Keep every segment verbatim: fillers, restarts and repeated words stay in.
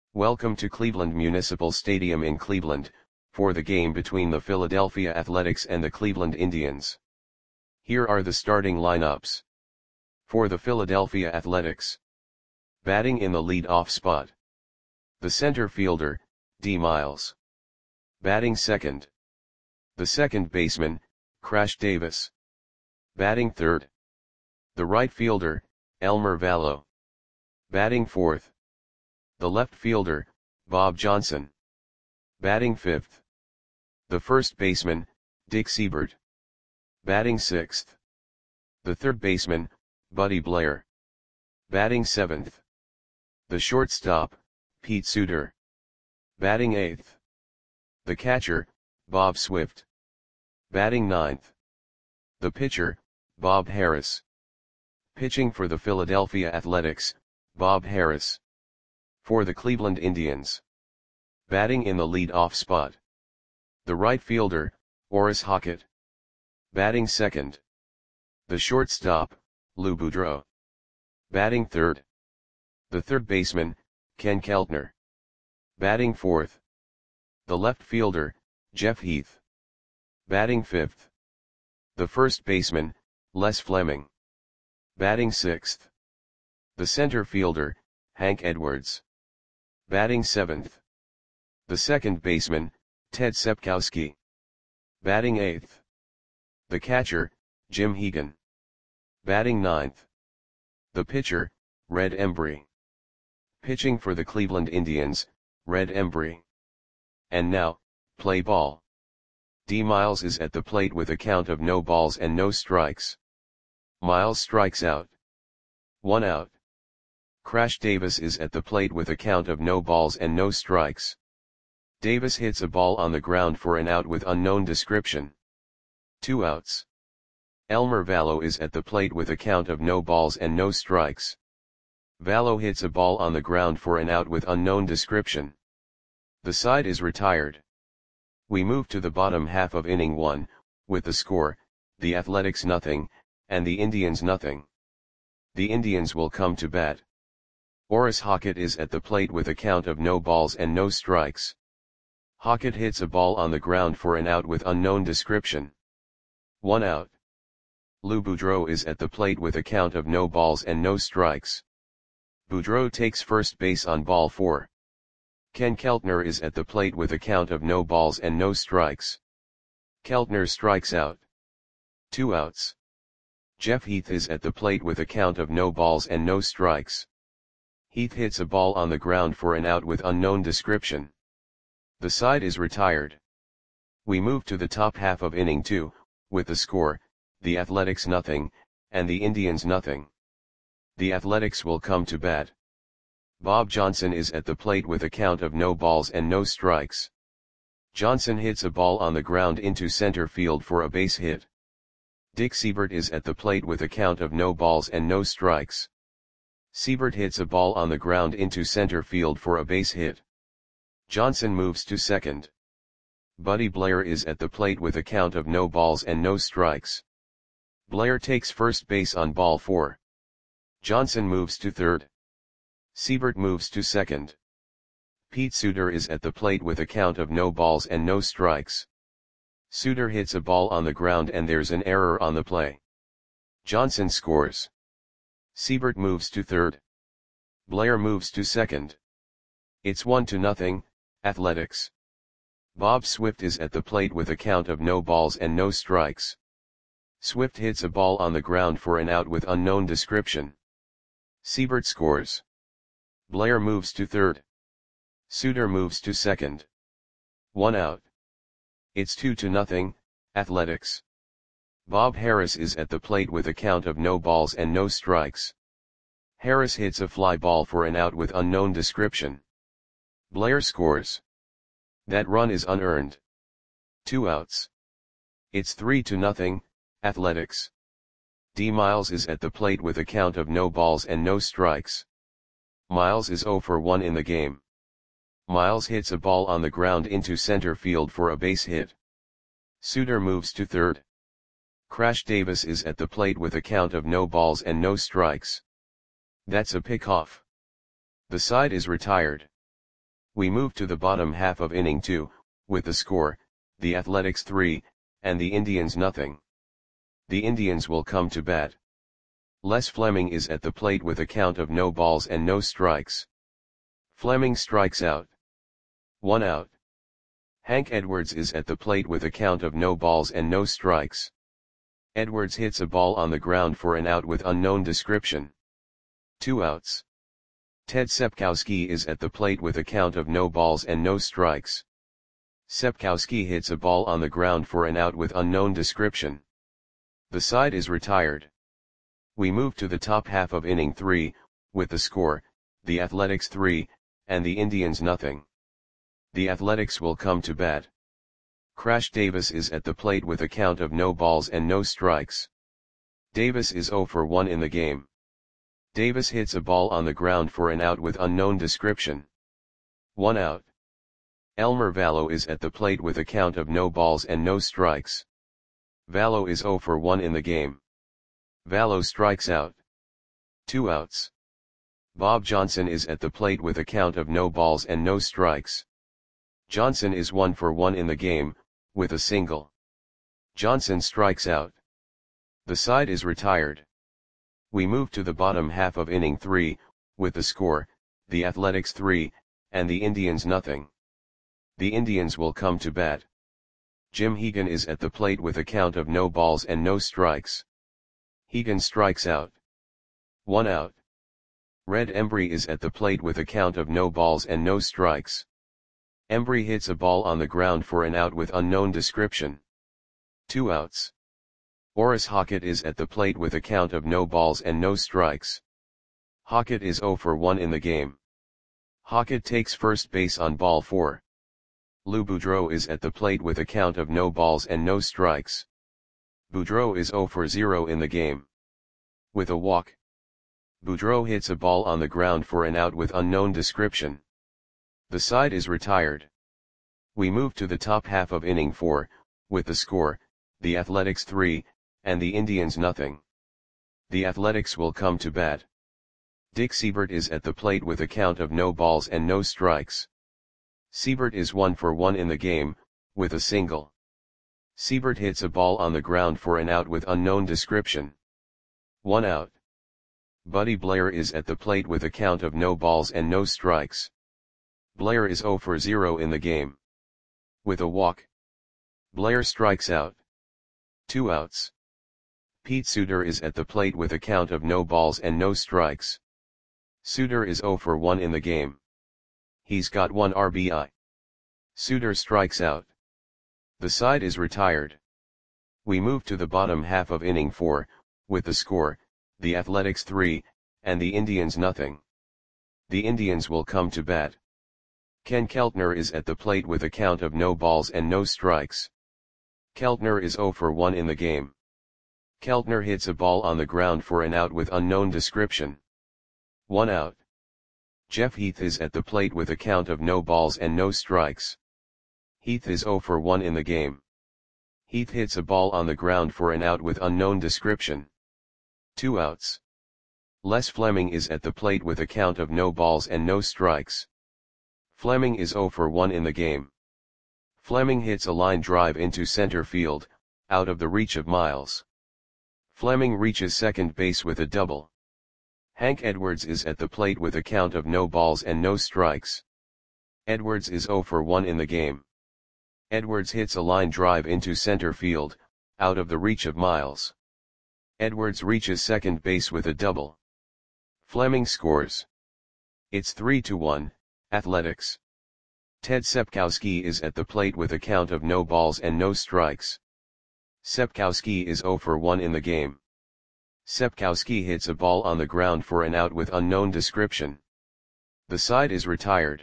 Welcome to Cleveland Municipal Stadium in Cleveland, for the game between the Philadelphia Athletics and the Cleveland Indians. Here are the starting lineups. For the Philadelphia Athletics. Batting in the lead-off spot. The center fielder, D. Miles. Batting second. The second baseman, Crash Davis. Batting third. The right fielder, Elmer Valo. Batting fourth. The left fielder, Bob Johnson. Batting fifth. The first baseman, Dick Siebert. Batting sixth. The third baseman, Buddy Blair. Batting seventh. The shortstop, Pete Suter. Batting eighth. The catcher, Bob Swift. Batting ninth. The pitcher, Bob Harris. Pitching for the Philadelphia Athletics, Bob Harris. For the Cleveland Indians. Batting in the lead-off spot. The right fielder, Orris Hockett. Batting second. The shortstop, Lou Boudreau. Batting third. The third baseman, Ken Keltner. Batting fourth. The left fielder, Jeff Heath. Batting fifth. The first baseman, Les Fleming. Batting sixth. The center fielder, Hank Edwards. Batting seventh. The second baseman, Ted Sepkowski. Batting eighth. The catcher, Jim Hegan. Batting ninth. The pitcher, Red Embry. Pitching for the Cleveland Indians, Red Embry. And now, play ball. D. Miles is at the plate with a count of no balls and no strikes. Miles strikes out. One out. Crash Davis is at the plate with a count of no balls and no strikes. Davis hits a ball on the ground for an out with unknown description. Two outs. Elmer Valo is at the plate with a count of no balls and no strikes. Valo hits a ball on the ground for an out with unknown description. The side is retired. We move to the bottom half of inning one, with the score, the Athletics nothing, and the Indians nothing. The Indians will come to bat. Orris Hockett is at the plate with a count of no balls and no strikes. Hockett hits a ball on the ground for an out with unknown description. One out. Lou Boudreau is at the plate with a count of no balls and no strikes. Boudreau takes first base on ball four. Ken Keltner is at the plate with a count of no balls and no strikes. Keltner strikes out. Two outs. Jeff Heath is at the plate with a count of no balls and no strikes. Heath hits a ball on the ground for an out with unknown description. The side is retired. We move to the top half of inning two, with the score, the Athletics nothing, and the Indians nothing. The Athletics will come to bat. Bob Johnson is at the plate with a count of no balls and no strikes. Johnson hits a ball on the ground into center field for a base hit. Dick Siebert is at the plate with a count of no balls and no strikes. Siebert hits a ball on the ground into center field for a base hit. Johnson moves to second. Buddy Blair is at the plate with a count of no balls and no strikes. Blair takes first base on ball four. Johnson moves to third. Siebert moves to second. Pete Suter is at the plate with a count of no balls and no strikes. Suter hits a ball on the ground and there's an error on the play. Johnson scores. Siebert moves to third. Blair moves to second. It's one to nothing, Athletics. Bob Swift is at the plate with a count of no balls and no strikes. Swift hits a ball on the ground for an out with unknown description. Siebert scores. Blair moves to third. Suter moves to second. One out. It's two to nothing, Athletics. Bob Harris is at the plate with a count of no balls and no strikes. Harris hits a fly ball for an out with unknown description. Blair scores. That run is unearned. Two outs. It's three to nothing, Athletics. D. Miles is at the plate with a count of no balls and no strikes. Miles is zero for one in the game. Miles hits a ball on the ground into center field for a base hit. Suter moves to third. Crash Davis is at the plate with a count of no balls and no strikes. That's a pickoff. The side is retired. We move to the bottom half of inning two, with the score, the Athletics three, and the Indians nothing. The Indians will come to bat. Les Fleming is at the plate with a count of no balls and no strikes. Fleming strikes out. One out. Hank Edwards is at the plate with a count of no balls and no strikes. Edwards hits a ball on the ground for an out with unknown description. Two outs. Ted Sepkowski is at the plate with a count of no balls and no strikes. Sepkowski hits a ball on the ground for an out with unknown description. The side is retired. We move to the top half of inning three, with the score, the Athletics three, and the Indians nothing. The Athletics will come to bat. Crash Davis is at the plate with a count of no balls and no strikes. Davis is oh for one in the game. Davis hits a ball on the ground for an out with unknown description. One out. Elmer Vallow is at the plate with a count of no balls and no strikes. Vallow is oh for one in the game. Vallow strikes out. Two outs. Bob Johnson is at the plate with a count of no balls and no strikes. Johnson is one for one in the game, with a single. Johnson strikes out. The side is retired. We move to the bottom half of inning three, with the score, the Athletics three, and the Indians nothing. The Indians will come to bat. Jim Hegan is at the plate with a count of no balls and no strikes. Hegan strikes out. One out. Red Embry is at the plate with a count of no balls and no strikes. Embry hits a ball on the ground for an out with unknown description. Two outs. Orris Hockett is at the plate with a count of no balls and no strikes. Hockett is oh for one in the game. Hockett takes first base on ball four. Lou Boudreau is at the plate with a count of no balls and no strikes. Boudreau is oh for zero in the game. With a walk. Boudreau hits a ball on the ground for an out with unknown description. The side is retired. We move to the top half of inning four, with the score, the Athletics three, and the Indians nothing. The Athletics will come to bat. Dick Siebert is at the plate with a count of no balls and no strikes. Siebert is one for one in the game, with a single. Siebert hits a ball on the ground for an out with unknown description. One out. Buddy Blair is at the plate with a count of no balls and no strikes. Blair is oh for zero in the game. With a walk. Blair strikes out. Two outs. Pete Suter is at the plate with a count of no balls and no strikes. Suter is oh for one in the game. He's got one R B I. Suter strikes out. The side is retired. We move to the bottom half of inning four, with the score, the Athletics three, and the Indians nothing. The Indians will come to bat. Ken Keltner is at the plate with a count of no balls and no strikes. Keltner is oh for one in the game. Keltner hits a ball on the ground for an out with unknown description. One out. Jeff Heath is at the plate with a count of no balls and no strikes. Heath is oh for one in the game. Heath hits a ball on the ground for an out with unknown description. Two outs. Les Fleming is at the plate with a count of no balls and no strikes. Fleming is oh for one in the game. Fleming hits a line drive into center field, out of the reach of Miles. Fleming reaches second base with a double. Hank Edwards is at the plate with a count of no balls and no strikes. Edwards is oh for one in the game. Edwards hits a line drive into center field, out of the reach of Miles. Edwards reaches second base with a double. Fleming scores. It's three to one, Athletics. Ted Sepkowski is at the plate with a count of no balls and no strikes. Sepkowski is oh for one in the game. Sepkowski hits a ball on the ground for an out with unknown description. The side is retired.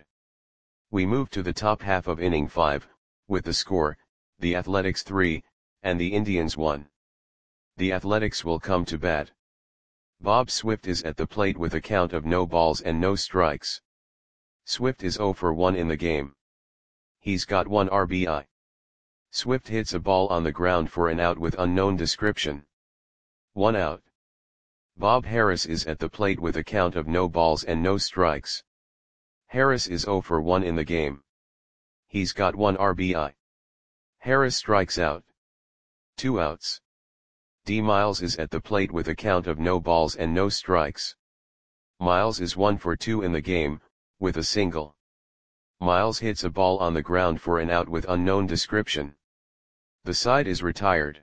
We move to the top half of inning five, with the score, the Athletics three, and the Indians one. The Athletics will come to bat. Bob Swift is at the plate with a count of no balls and no strikes. Swift is oh for one in the game. He's got one R B I. Swift hits a ball on the ground for an out with unknown description. One out. Bob Harris is at the plate with a count of no balls and no strikes. Harris is zero for one in the game. He's got one R B I. Harris strikes out. Two outs. D. Miles is at the plate with a count of no balls and no strikes. Miles is one for two in the game, with a single. Miles hits a ball on the ground for an out with unknown description. The side is retired.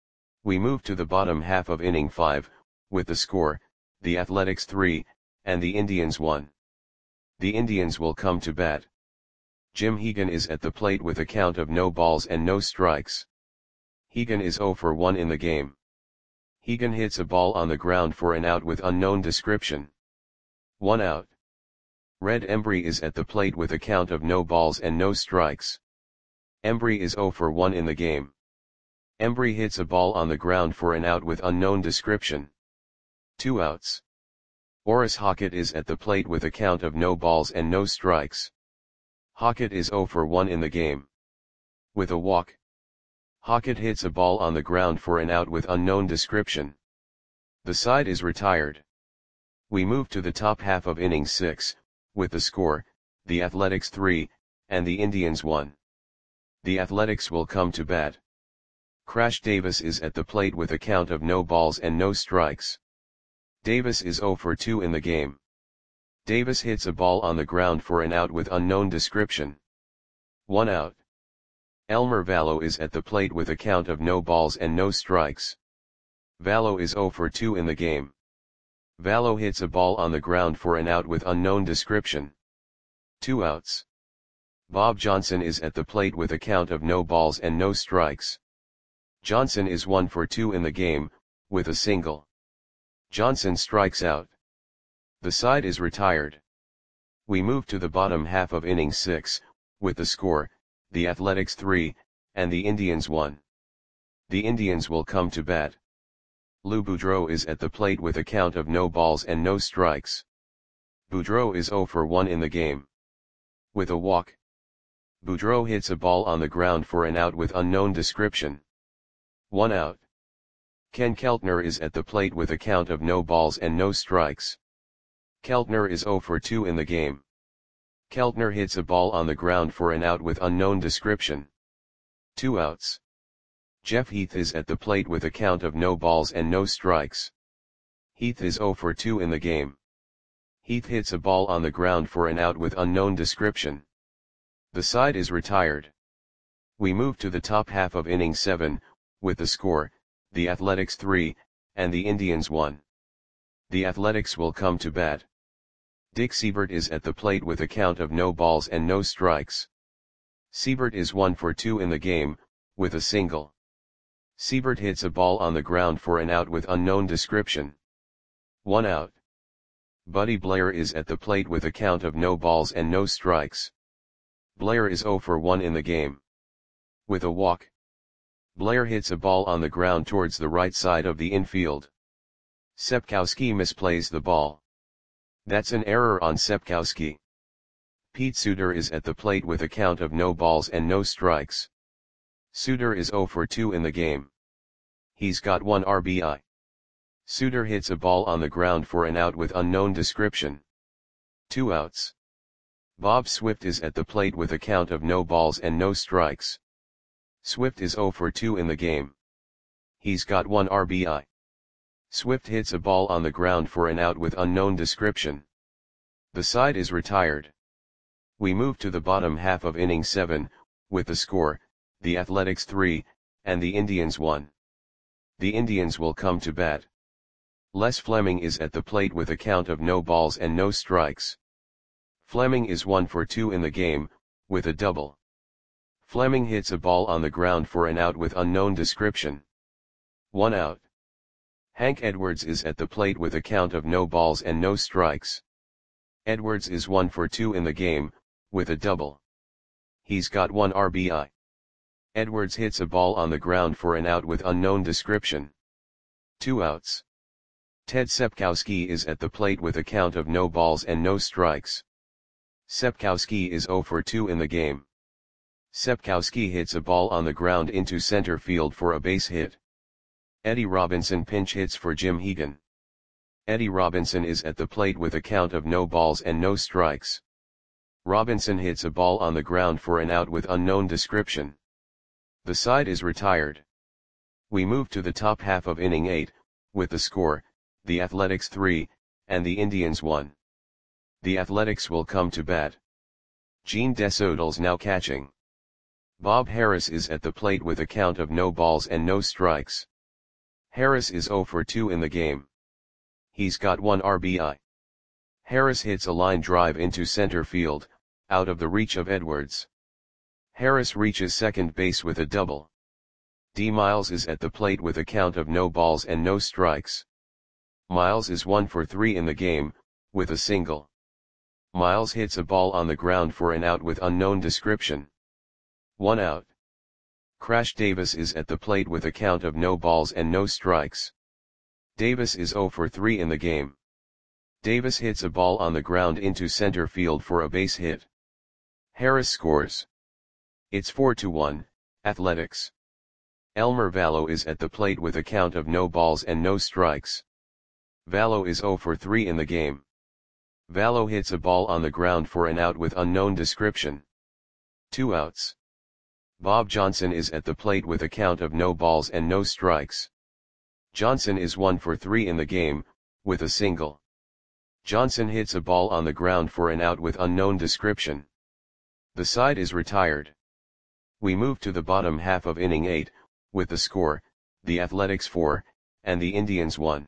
We move to the bottom half of inning five, with the score, the Athletics three, and the Indians one. The Indians will come to bat. Jim Hegan is at the plate with a count of no balls and no strikes. Hegan is zero for one in the game. Hegan hits a ball on the ground for an out with unknown description. One out. Red Embry is at the plate with a count of no balls and no strikes. Embry is zero for one in the game. Embry hits a ball on the ground for an out with unknown description. Two outs. Orris Hockett is at the plate with a count of no balls and no strikes. Hockett is zero for one in the game. With a walk. Hockett hits a ball on the ground for an out with unknown description. The side is retired. We move to the top half of inning six, with the score, the Athletics three, and the Indians one. The Athletics will come to bat. Crash Davis is at the plate with a count of no balls and no strikes. Davis is zero for two in the game. Davis hits a ball on the ground for an out with unknown description. One out. Elmer Vallow is at the plate with a count of no balls and no strikes. Vallow is zero for two in the game. Vallow hits a ball on the ground for an out with unknown description. Two outs. Bob Johnson is at the plate with a count of no balls and no strikes. Johnson is one for two in the game, with a single. Johnson strikes out. The side is retired. We move to the bottom half of inning six, with the score, the Athletics three, and the Indians one. The Indians will come to bat. Lou Boudreau is at the plate with a count of no balls and no strikes. Boudreau is zero for one in the game. With a walk. Boudreau hits a ball on the ground for an out with unknown description. One out. Ken Keltner is at the plate with a count of no balls and no strikes. Keltner is zero for two in the game. Keltner hits a ball on the ground for an out with unknown description. Two outs. Jeff Heath is at the plate with a count of no balls and no strikes. Heath is zero for two in the game. Heath hits a ball on the ground for an out with unknown description. The side is retired. We move to the top half of inning seven, with the score, the Athletics three, and the Indians one. The Athletics will come to bat. Dick Siebert is at the plate with a count of no balls and no strikes. Siebert is one for two in the game, with a single. Siebert hits a ball on the ground for an out with unknown description. One out. Buddy Blair is at the plate with a count of no balls and no strikes. Blair is zero for one in the game. With a walk. Blair hits a ball on the ground towards the right side of the infield. Sepkowski misplays the ball. That's an error on Sepkowski. Pete Suter is at the plate with a count of no balls and no strikes. Suter is zero for two in the game. He's got one R B I. Suter hits a ball on the ground for an out with unknown description. Two outs. Bob Swift is at the plate with a count of no balls and no strikes. Swift is zero for two in the game. He's got one R B I. Swift hits a ball on the ground for an out with unknown description. The side is retired. We move to the bottom half of inning seven, with the score, the Athletics three, and the Indians one. The Indians will come to bat. Les Fleming is at the plate with a count of no balls and no strikes. Fleming is one for two in the game, with a double. Fleming hits a ball on the ground for an out with unknown description. One out. Hank Edwards is at the plate with a count of no balls and no strikes. Edwards is one for two in the game, with a double. He's got one R B I. Edwards hits a ball on the ground for an out with unknown description. Two outs. Ted Sepkowski is at the plate with a count of no balls and no strikes. Sepkowski is zero for two in the game. Sepkowski hits a ball on the ground into center field for a base hit. Eddie Robinson pinch hits for Jim Hegan. Eddie Robinson is at the plate with a count of no balls and no strikes. Robinson hits a ball on the ground for an out with unknown description. The side is retired. We move to the top half of inning eight, with the score, the Athletics three, and the Indians one. The Athletics will come to bat. Gene Desodals now catching. Bob Harris is at the plate with a count of no balls and no strikes. Harris is oh for two in the game. He's got one R B I. Harris hits a line drive into center field, out of the reach of Edwards. Harris reaches second base with a double. D. Miles is at the plate with a count of no balls and no strikes. Miles is one for three in the game, with a single. Miles hits a ball on the ground for an out with unknown description. One out. Crash Davis is at the plate with a count of no balls and no strikes. Davis is oh for three in the game. Davis hits a ball on the ground into center field for a base hit. Harris scores. It's four to one, Athletics. Elmer Vallo is at the plate with a count of no balls and no strikes. Vallo is oh for three in the game. Vallo hits a ball on the ground for an out with unknown description. Two outs. Bob Johnson is at the plate with a count of no balls and no strikes. Johnson is one for three in the game, with a single. Johnson hits a ball on the ground for an out with unknown description. The side is retired. We move to the bottom half of inning eight, with the score, the Athletics four, and the Indians one.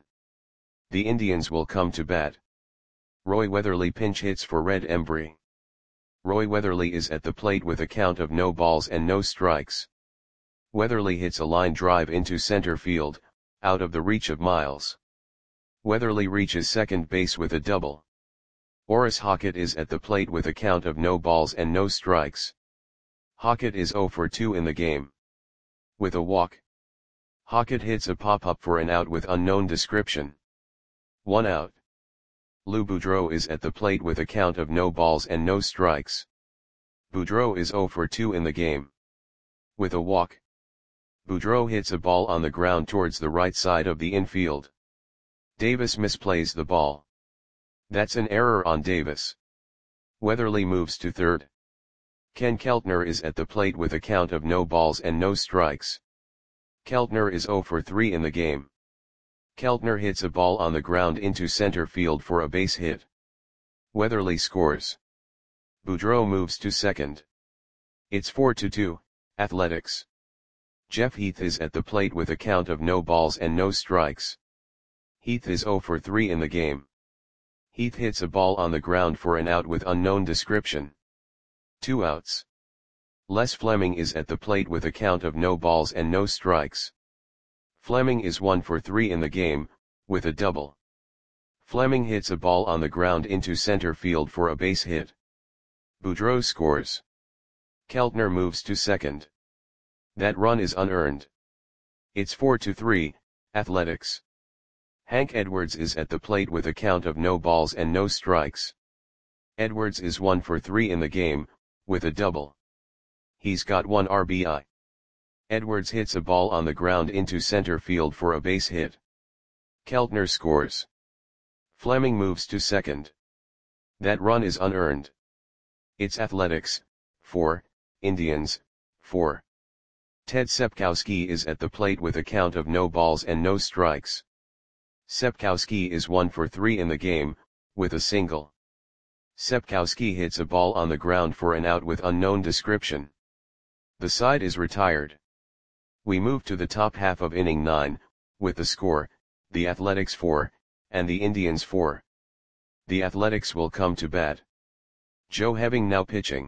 The Indians will come to bat. Roy Weatherly pinch hits for Red Embry. Roy Weatherly is at the plate with a count of no balls and no strikes. Weatherly hits a line drive into center field, out of the reach of Miles. Weatherly reaches second base with a double. Orris Hockett is at the plate with a count of no balls and no strikes. Hockett is oh for two in the game. With a walk. Hockett hits a pop-up for an out with unknown description. One out. Lou Boudreau is at the plate with a count of no balls and no strikes. Boudreau is oh for two in the game. With a walk. Boudreau hits a ball on the ground towards the right side of the infield. Davis misplays the ball. That's an error on Davis. Weatherly moves to third. Ken Keltner is at the plate with a count of no balls and no strikes. Keltner is oh for three in the game. Keltner hits a ball on the ground into center field for a base hit. Weatherly scores. Boudreau moves to second. It's four to two, Athletics. Jeff Heath is at the plate with a count of no balls and no strikes. Heath is oh for three in the game. Heath hits a ball on the ground for an out with unknown description. Two outs. Les Fleming is at the plate with a count of no balls and no strikes. Fleming is one for three in the game, with a double. Fleming hits a ball on the ground into center field for a base hit. Boudreau scores. Keltner moves to second. That run is unearned. It's four to three, Athletics. Hank Edwards is at the plate with a count of no balls and no strikes. Edwards is one for three in the game, with a double. He's got one R B I. Edwards hits a ball on the ground into center field for a base hit. Keltner scores. Fleming moves to second. That run is unearned. It's Athletics, four, Indians, four. Ted Sepkowski is at the plate with a count of no balls and no strikes. Sepkowski is one for three in the game, with a single. Sepkowski hits a ball on the ground for an out with unknown description. The side is retired. We move to the top half of inning nine, with the score, the Athletics four, and the Indians four. The Athletics will come to bat. Joe Heving now pitching.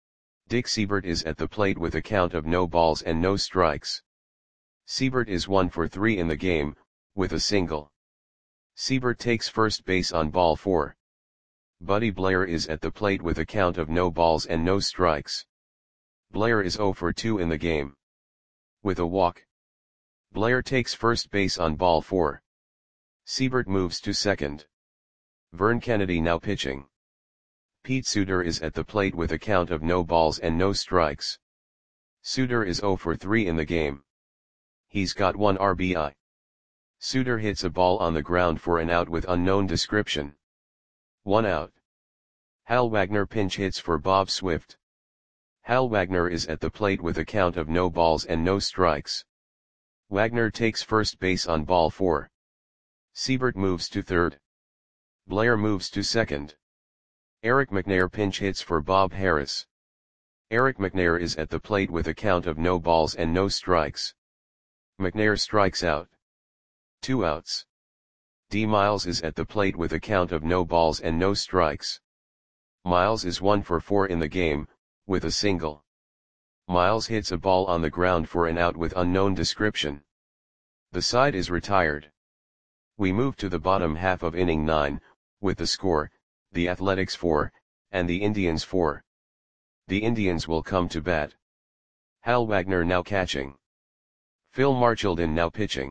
Dick Siebert is at the plate with a count of no balls and no strikes. Siebert is one for three in the game, with a single. Siebert takes first base on ball four. Buddy Blair is at the plate with a count of no balls and no strikes. Blair is oh for two in the game. With a walk. Blair takes first base on ball four. Siebert moves to second. Vern Kennedy now pitching. Pete Suter is at the plate with a count of no balls and no strikes. Suter is oh for three in the game. He's got one R B I. Suter hits a ball on the ground for an out with unknown description. One out. Hal Wagner pinch hits for Bob Swift. Hal Wagner is at the plate with a count of no balls and no strikes. Wagner takes first base on ball four. Siebert moves to third. Blair moves to second. Eric McNair pinch hits for Bob Harris. Eric McNair is at the plate with a count of no balls and no strikes. McNair strikes out. Two outs. D. Miles is at the plate with a count of no balls and no strikes. Miles is one for four in the game, with a single. Miles hits a ball on the ground for an out with unknown description. The side is retired. We move to the bottom half of inning nine, with the score, the Athletics four, and the Indians four. The Indians will come to bat. Hal Wagner now catching. Phil Marchildon now pitching.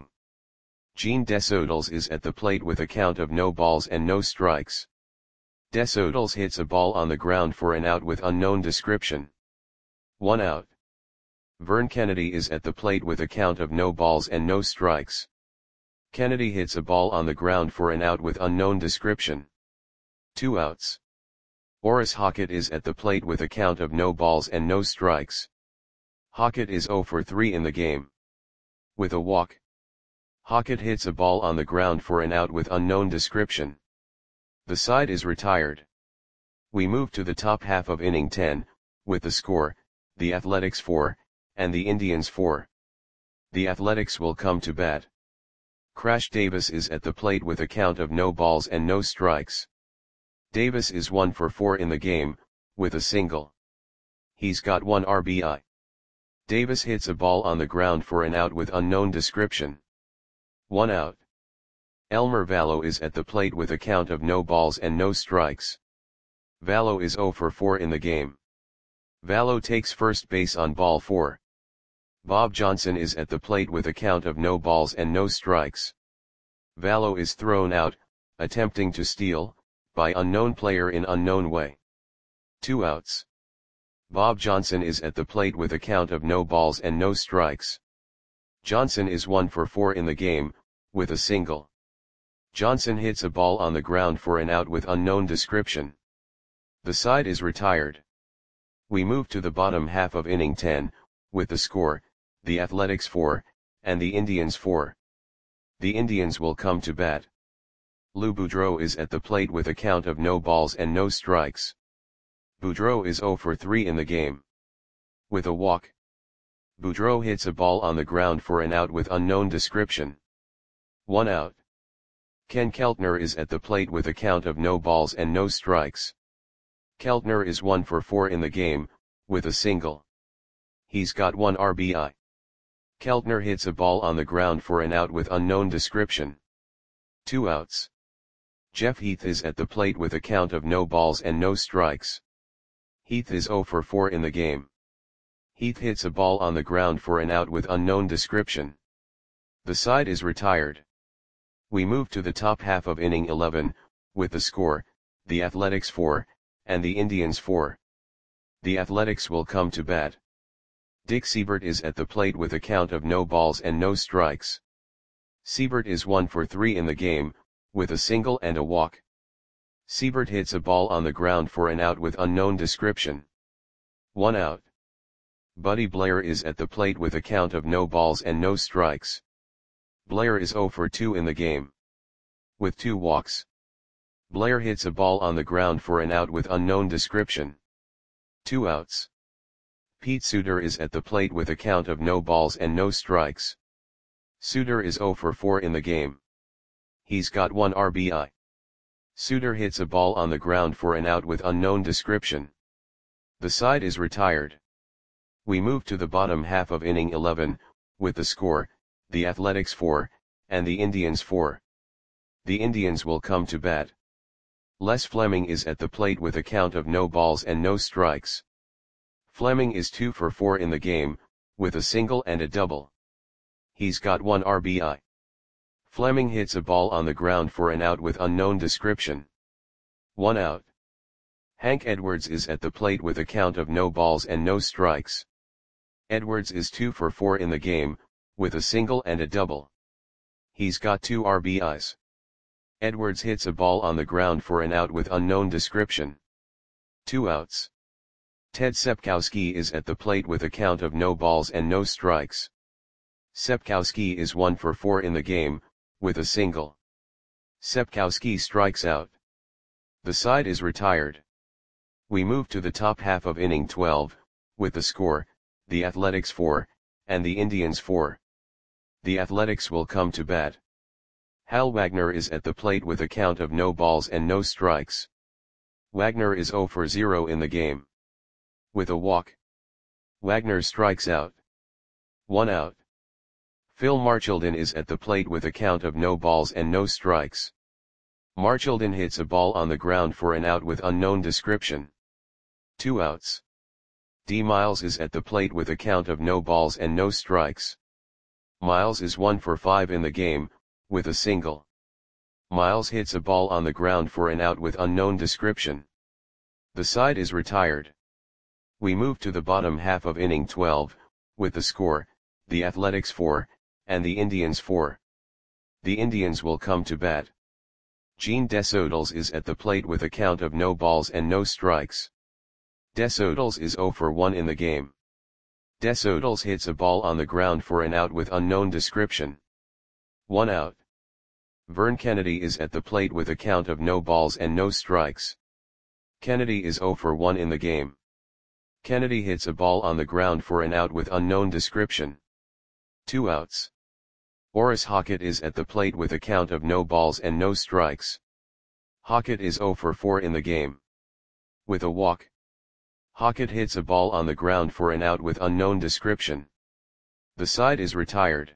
Gene Desodals is at the plate with a count of no balls and no strikes. Desodals hits a ball on the ground for an out with unknown description. One out. Vern Kennedy is at the plate with a count of no balls and no strikes. Kennedy hits a ball on the ground for an out with unknown description. Two outs. Orris Hockett is at the plate with a count of no balls and no strikes. Hockett is zero for three in the game. With a walk. Hockett hits a ball on the ground for an out with unknown description. The side is retired. We move to the top half of inning ten, with the score, the Athletics four, and the Indians four. The Athletics will come to bat. Crash Davis is at the plate with a count of no balls and no strikes. Davis is one for four in the game, with a single. He's got one R B I. Davis hits a ball on the ground for an out with unknown description. One out. Elmer Vallow is at the plate with a count of no balls and no strikes. Vallow is zero for four in the game. Vallow takes first base on ball four. Bob Johnson is at the plate with a count of no balls and no strikes. Vallow is thrown out, attempting to steal, by unknown player in unknown way. Two outs. Bob Johnson is at the plate with a count of no balls and no strikes. Johnson is one for four in the game, with a single. Johnson hits a ball on the ground for an out with unknown description. The side is retired. We move to the bottom half of inning ten, with the score, the Athletics four, and the Indians four. The Indians will come to bat. Lou Boudreau is at the plate with a count of no balls and no strikes. Boudreau is zero for three in the game. With a walk. Boudreau hits a ball on the ground for an out with unknown description. One out. Ken Keltner is at the plate with a count of no balls and no strikes. Keltner is one for four in the game, with a single. He's got one R B I. Keltner hits a ball on the ground for an out with unknown description. Two outs. Jeff Heath is at the plate with a count of no balls and no strikes. Heath is zero for four in the game. Heath hits a ball on the ground for an out with unknown description. The side is retired. We move to the top half of inning eleven, with the score, the Athletics four, and the Indians four. The Athletics will come to bat. Dick Siebert is at the plate with a count of no balls and no strikes. Siebert is one for three in the game, with a single and a walk. Siebert hits a ball on the ground for an out with unknown description. One out. Buddy Blair is at the plate with a count of no balls and no strikes. Blair is zero for two in the game. With two walks. Blair hits a ball on the ground for an out with unknown description. Two outs. Pete Suter is at the plate with a count of no balls and no strikes. Suter is zero for four in the game. He's got one R B I. Suter hits a ball on the ground for an out with unknown description. The side is retired. We move to the bottom half of inning eleven, with the score, the Athletics four, and the Indians four. The Indians will come to bat. Les Fleming is at the plate with a count of no balls and no strikes. Fleming is two for four in the game, with a single and a double. He's got one R B I. Fleming hits a ball on the ground for an out with unknown description. One out. Hank Edwards is at the plate with a count of no balls and no strikes. Edwards is two for four in the game, with a single and a double. He's got two R B Is. Edwards hits a ball on the ground for an out with unknown description. Two outs. Ted Sepkowski is at the plate with a count of no balls and no strikes. Sepkowski is one for four in the game, with a single. Sepkowski strikes out. The side is retired. We move to the top half of inning twelve, with the score, the Athletics four, and the Indians four. The Athletics will come to bat. Hal Wagner is at the plate with a count of no balls and no strikes. Wagner is zero for zero in the game. With a walk, Wagner strikes out. One out. Phil Marchildon is at the plate with a count of no balls and no strikes. Marchildon hits a ball on the ground for an out with unknown description. Two outs. D. Miles is at the plate with a count of no balls and no strikes. Miles is one for five in the game, with a single. Miles hits a ball on the ground for an out with unknown description. The side is retired. We move to the bottom half of inning twelve, with the score, the Athletics four, and the Indians four. The Indians will come to bat. Gene Desodals is at the plate with a count of no balls and no strikes. Desodals is zero for one in the game. Desodals hits a ball on the ground for an out with unknown description. One out. Vern Kennedy is at the plate with a count of no balls and no strikes. Kennedy is zero for one in the game. Kennedy hits a ball on the ground for an out with unknown description. Two outs. Orris Hockett is at the plate with a count of no balls and no strikes. Hockett is zero for four in the game. With a walk, Hockett hits a ball on the ground for an out with unknown description. The side is retired.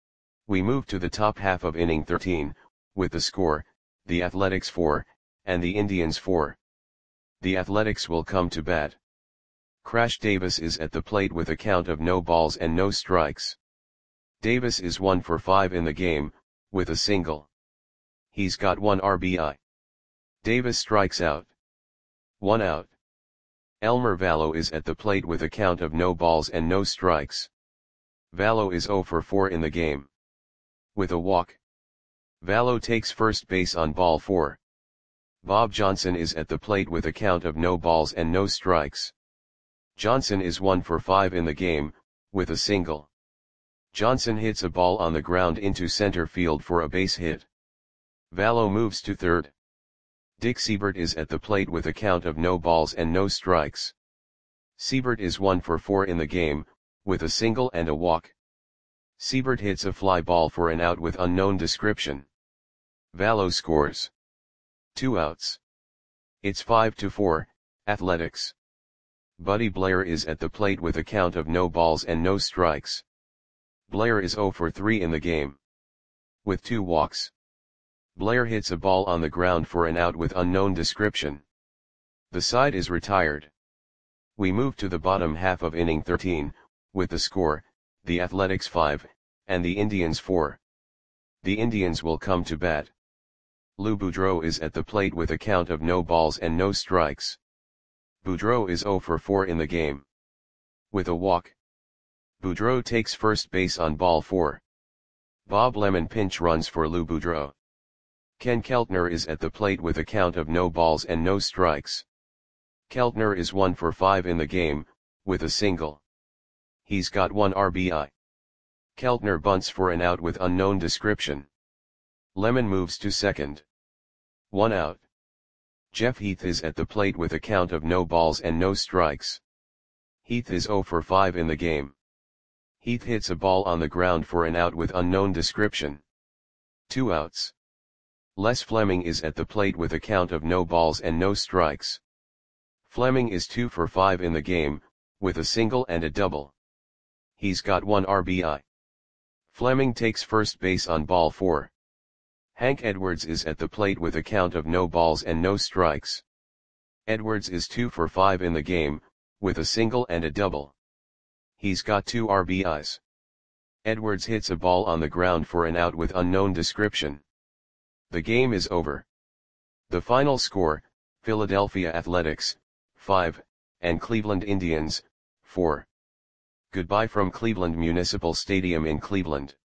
We move to the top half of inning thirteen, with the score, the Athletics four, and the Indians four. The Athletics will come to bat. Crash Davis is at the plate with a count of no balls and no strikes. Davis is one for five in the game, with a single. He's got one R B I. Davis strikes out. One out. Elmer Vallow is at the plate with a count of no balls and no strikes. Vallow is zero for four in the game. With a walk, Vallow takes first base on ball four. Bob Johnson is at the plate with a count of no balls and no strikes. Johnson is one for five in the game, with a single. Johnson hits a ball on the ground into center field for a base hit. Vallow moves to third. Dick Siebert is at the plate with a count of no balls and no strikes. Siebert is one for four in the game, with a single and a walk. Siebert hits a fly ball for an out with unknown description. Vallow scores. Two outs. It's five to four, Athletics. Buddy Blair is at the plate with a count of no balls and no strikes. Blair is zero for three in the game. With two walks, Blair hits a ball on the ground for an out with unknown description. The side is retired. We move to the bottom half of inning thirteen, with the score, the Athletics five, and the Indians four. The Indians will come to bat. Lou Boudreau is at the plate with a count of no balls and no strikes. Boudreau is zero for four in the game. With a walk, Boudreau takes first base on ball four. Bob Lemon pinch runs for Lou Boudreau. Ken Keltner is at the plate with a count of no balls and no strikes. Keltner is one for five in the game, with a single. He's got one R B I. Keltner bunts for an out with unknown description. Lemon moves to second. One out. Jeff Heath is at the plate with a count of no balls and no strikes. Heath is zero for five in the game. Heath hits a ball on the ground for an out with unknown description. Two outs. Les Fleming is at the plate with a count of no balls and no strikes. Fleming is two for five in the game, with a single and a double. He's got one R B I. Fleming takes first base on ball four. Hank Edwards is at the plate with a count of no balls and no strikes. Edwards is two for five in the game, with a single and a double. He's got two R B Is. Edwards hits a ball on the ground for an out with unknown description. The game is over. The final score, Philadelphia Athletics, five, and Cleveland Indians, four. Goodbye from Cleveland Municipal Stadium in Cleveland.